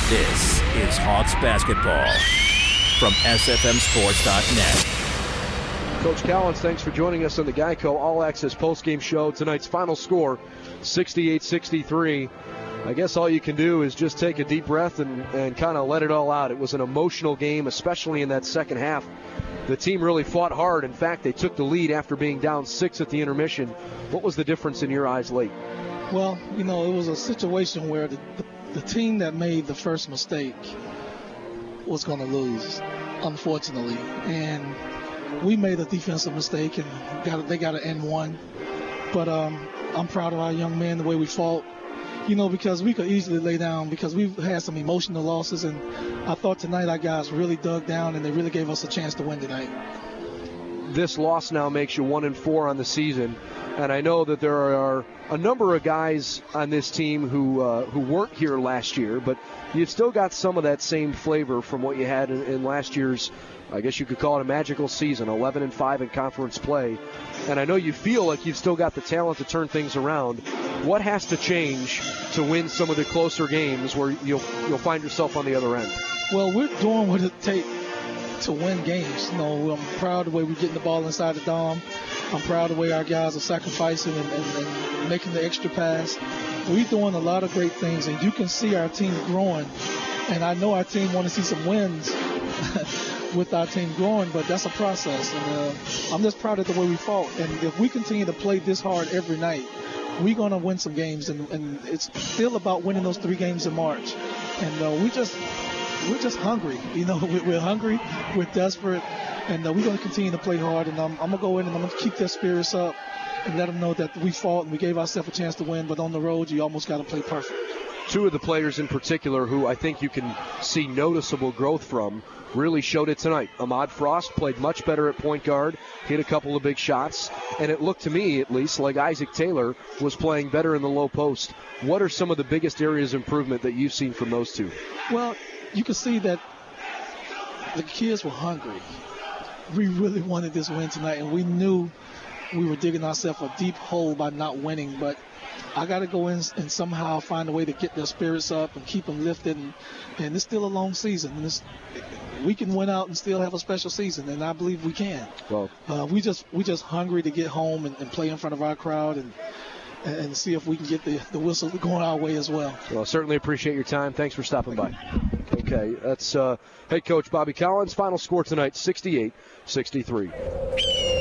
This is Hawks basketball from SFMSports.net. Coach Collins, thanks for joining us on the Geico All Access postgame show. Tonight's final score, 68-63. I guess all you can do is just take a deep breath and kind of let it all out. It was an emotional game, especially in that second half. The team really fought hard. In fact, they took the lead after being down 6 at the intermission. What was the difference in your eyes late? Well, it was a situation where the team that made the first mistake was going to lose, unfortunately. And we made a defensive mistake and they got an N1. But I'm proud of our young men, the way we fought. Because we could easily lay down because we've had some emotional losses. And I thought tonight our guys really dug down and they really gave us a chance to win tonight. This loss now makes you 1-4 on the season. And I know that there are a number of guys on this team who weren't here last year, but you've still got some of that same flavor from what you had in last year's, I guess you could call it a magical season, 11-5 in conference play. And I know you feel like you've still got the talent to turn things around. What has to change to win some of the closer games where you'll find yourself on the other end? Well, we're doing what it takes to win games. I'm proud of the way we're getting the ball inside the dome. I'm proud of the way our guys are sacrificing and making the extra pass. We're doing a lot of great things, and you can see our team growing. And I know our team want to see some wins with our team growing, but that's a process. And I'm just proud of the way we fought. And if we continue to play this hard every night, we're going to win some games. And it's still about winning those 3 games in March. And we're just hungry. We're hungry. We're desperate. And we're going to continue to play hard. And I'm going to go in and I'm going to keep their spirits up and let them know that we fought and we gave ourselves a chance to win. But on the road, you almost got to play perfect. 2 of the players in particular who I think you can see noticeable growth from really showed it tonight. Ahmad Frost played much better at point guard, hit a couple of big shots, and it looked to me, at least, like Isaac Taylor was playing better in the low post. What are some of the biggest areas of improvement that you've seen from those 2? Well, you can see that the kids were hungry. We really wanted this win tonight, and we knew we were digging ourselves a deep hole by not winning, but I got to go in and somehow find a way to get their spirits up and keep them lifted, and it's still a long season. And we can win out and still have a special season, and I believe we can. Well, we just hungry to get home and play in front of our crowd and see if we can get the whistle going our way as well. Well, certainly appreciate your time. Thanks for stopping by. Okay, that's head coach Bobby Collins. Final score tonight, 68-63.